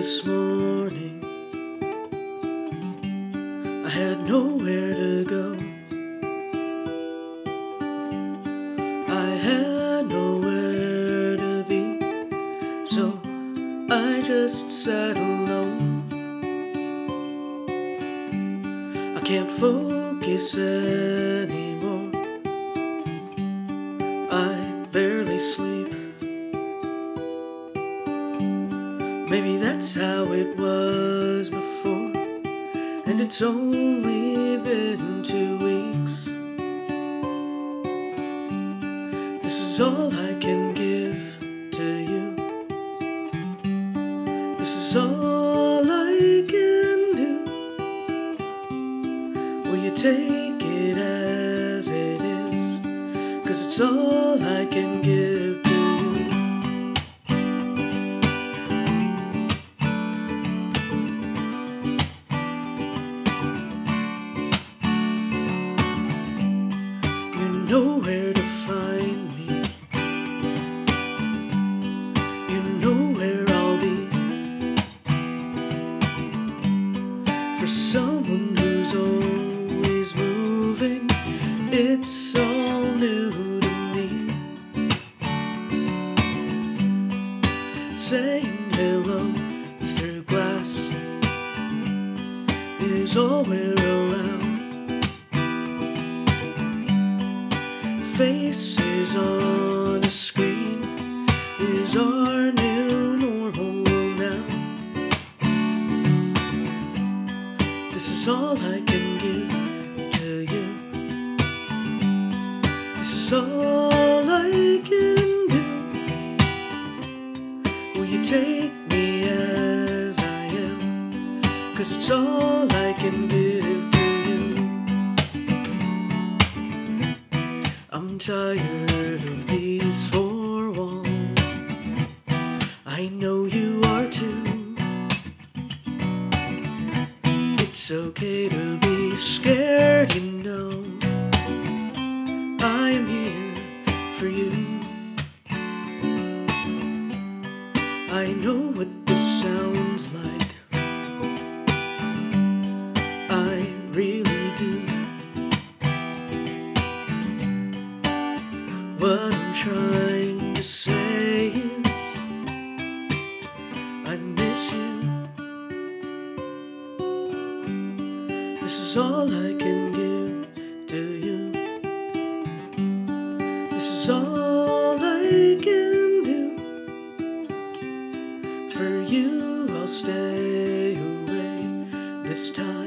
this morning. I had nowhere to go. I had nowhere to be, so I just sat alone. I can't focus anymore. I barely sleep. Maybe that's how it was before, and it's only been 2 weeks. This is all I can give to you. This is all I can do. Will you take it as it is? 'Cause it's all I can give to you. You know where to find me. You know where I'll be. For someone who's always moving, it's all new to me. Saying hello through glass is all we're allowed. Faces on a screen is our new normal now. This is all I can give to you. This is all I can do. Will you take me as I am? 'Cause it's all I can give to you. I'm tired of these four walls. I know you are too. It's okay to be scared, you know. I'm here for you. I know what this sounds like. I really do. What I'm trying to say is, I miss you. This is all I can give to you. This is all I can do. For you, I'll stay away this time.